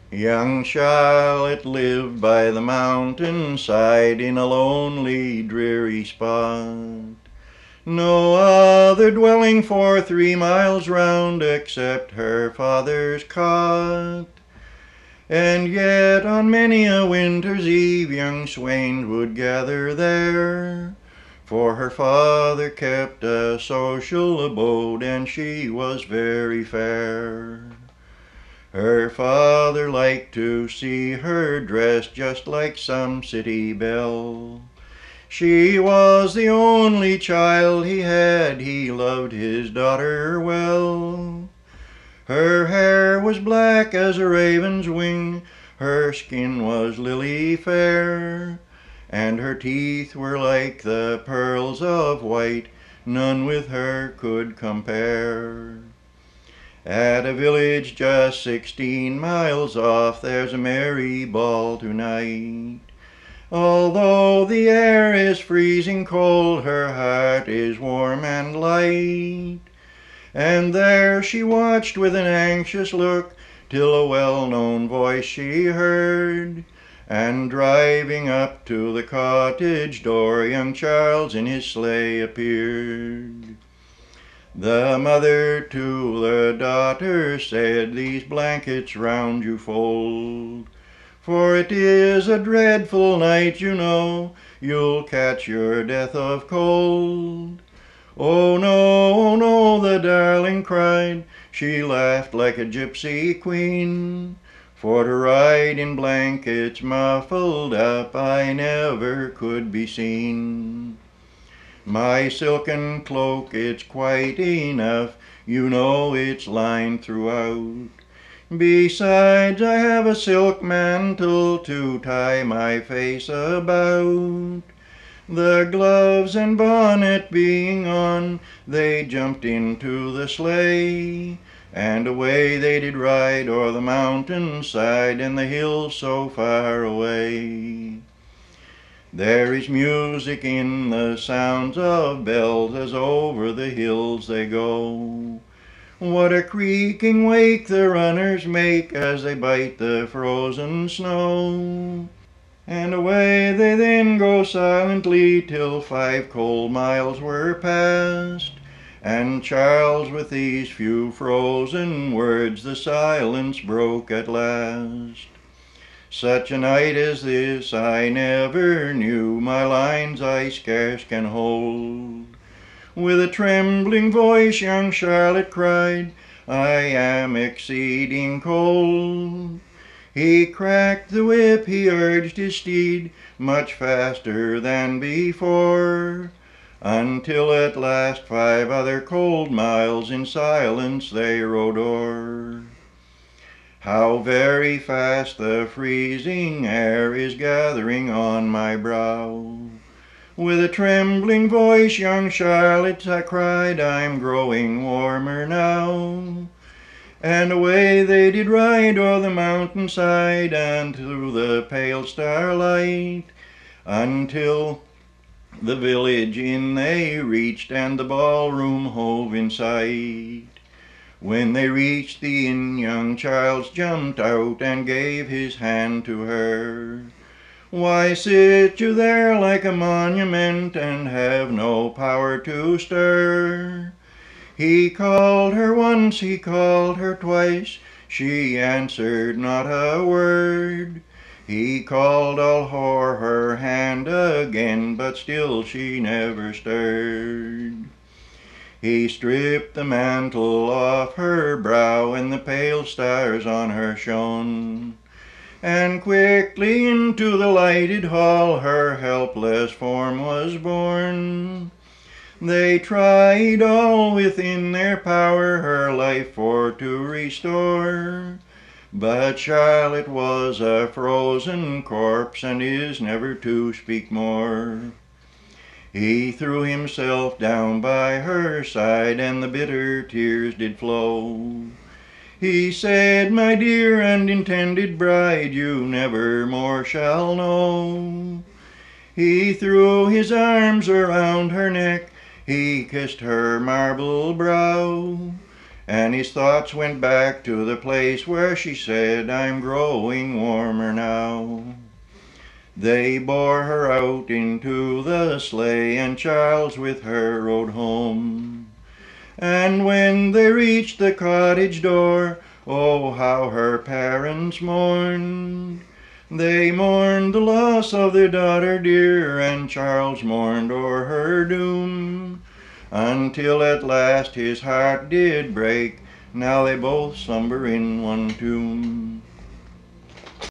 Young Charlotte lived by the mountainside in a lonely, dreary spot. No other dwelling for 3 miles round except her father's cot. And yet on many a winter's eve young swains would gather there, for her father kept a social abode and she was very fair. Her father liked to see her dressed just like some city belle. She was the only child he had, he loved his daughter well. Her hair was black as a raven's wing, her skin was lily fair, and her teeth were like the pearls of white, none with her could compare. At a village just 16 miles off, there's a merry ball tonight. Although the air is freezing cold, her heart is warm and light. And there she watched with an anxious look, till a well-known voice she heard. And driving up to the cottage door, young Charles in his sleigh appeared. The mother to the daughter said, "These blankets round you fold, for it is a dreadful night, you know, you'll catch your death of cold." "Oh no, oh no," the darling cried, she laughed like a gypsy queen, "for to ride in blankets muffled up I never could be seen. My silken cloak, it's quite enough, you know it's lined throughout. Besides, I have a silk mantle to tie my face about." The gloves and bonnet being on, they jumped into the sleigh, and away they did ride o'er the mountain side and the hills so far away. There is music in the sounds of bells as over the hills they go. What a creaking wake the runners make as they bite the frozen snow. And away they then go silently till 5 cold miles were passed. And Charles with these few frozen words the silence broke at last. "Such a night as this I never knew, my lines I scarce can hold." With a trembling voice young Charlotte cried, "I am exceeding cold." He cracked the whip, he urged his steed much faster than before, until at last 5 other cold miles in silence they rode o'er. How very fast the freezing air is gathering on my brow. With a trembling voice young Charlotte cried, "I'm growing warmer now." And away they did ride o'er the mountainside and through the pale starlight, until the village inn they reached and the ballroom hove in sight. When they reached the inn, young Charles jumped out and gave his hand to her. "Why sit you there like a monument and have no power to stir?" He called her once, he called her twice, she answered not a word. He called all o'er her hand again, but still she never stirred. He stripped the mantle off her brow, and the pale stars on her shone. And quickly into the lighted hall her helpless form was borne. They tried all within their power her life for to restore, but Charlotte was a frozen corpse and is never to speak more. He threw himself down by her side and the bitter tears did flow. He said, "My dear and intended bride, you never more shall know." He threw his arms around her neck, he kissed her marble brow, and his thoughts went back to the place where she said, "I'm growing warmer now." They bore her out into the sleigh, and Charles with her rode home. And when they reached the cottage door, oh, how her parents mourned. They mourned the loss of their daughter dear, and Charles mourned o'er her doom, until at last his heart did break. Now they both slumber in one tomb.